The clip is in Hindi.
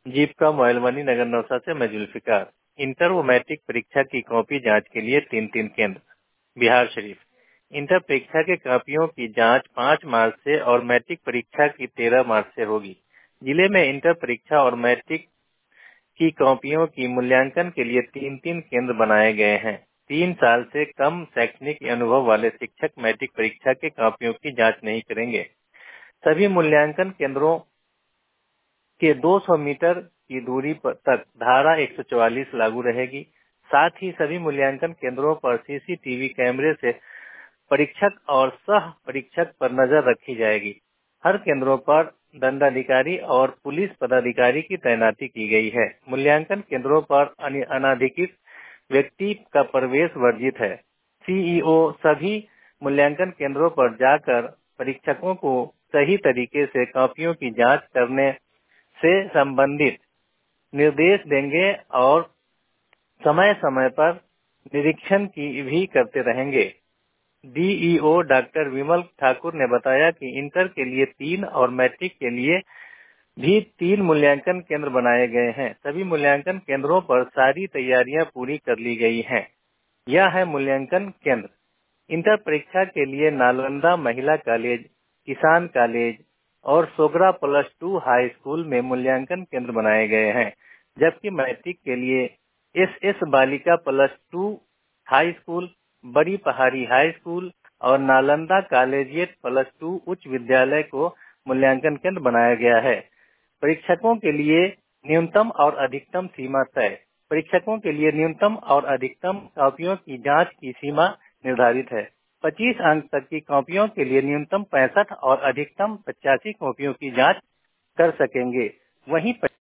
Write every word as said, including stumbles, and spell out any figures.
जीविका मोइलवानी, नगर नौसा से मैं जुल्फिकार। इंटर व मैट्रिक परीक्षा की कॉपी जांच के लिए तीन तीन केंद्र। बिहार शरीफ इंटर परीक्षा के कॉपियों की जांच पाँच मार्च से और मैट्रिक परीक्षा की तेरह मार्च से होगी। जिले में इंटर परीक्षा और मैट्रिक की कॉपियों की मूल्यांकन के लिए तीन तीन केंद्र बनाए गए हैं। तीन साल से कम शैक्षणिक अनुभव वाले शिक्षक मैट्रिक परीक्षा के कॉपियों की जांच नहीं करेंगे। सभी मूल्यांकन केंद्रों के दो सौ मीटर की दूरी पर तक धारा एक सौ चौवालीस लागू रहेगी। साथ ही सभी मूल्यांकन केंद्रों पर सीसीटीवी कैमरे से परीक्षक और सह परीक्षक पर नजर रखी जाएगी। हर केंद्रों पर दंडाधिकारी और पुलिस पदाधिकारी की तैनाती की गई है। मूल्यांकन केंद्रों पर अनाधिकृत व्यक्ति का प्रवेश वर्जित है। सीईओ सभी मूल्यांकन केंद्रों पर जाकर परीक्षकों को सही तरीके से कॉपियों की जांच करने से संबंधित निर्देश देंगे और समय समय पर निरीक्षण की भी करते रहेंगे। डीईओ डॉक्टर विमल ठाकुर ने बताया कि इंटर के लिए तीन और मैट्रिक के लिए भी तीन मूल्यांकन केंद्र बनाए गए हैं। सभी मूल्यांकन केंद्रों पर सारी तैयारियां पूरी कर ली गई हैं। यह है मूल्यांकन केंद्र। इंटर परीक्षा के लिए नालंदा महिला कॉलेज, किसान कॉलेज और Sogra plus two high school में मूल्यांकन केंद्र बनाए गए हैं, जबकि मैट्रिक के लिए एस एस बालिका प्लस टू हाई स्कूल, बड़ी पहाड़ी हाई स्कूल और नालंदा कॉलेजिएट प्लस टू उच्च विद्यालय को मूल्यांकन केंद्र बनाया गया है। परीक्षकों के लिए न्यूनतम और अधिकतम सीमा तय। परीक्षकों के लिए न्यूनतम और अधिकतम कॉपियों की जांच की सीमा निर्धारित है। पच्चीस अंक तक की कॉपियों के लिए न्यूनतम पैंसठ और अधिकतम पचासी कॉपियों की जांच कर सकेंगे। वहीं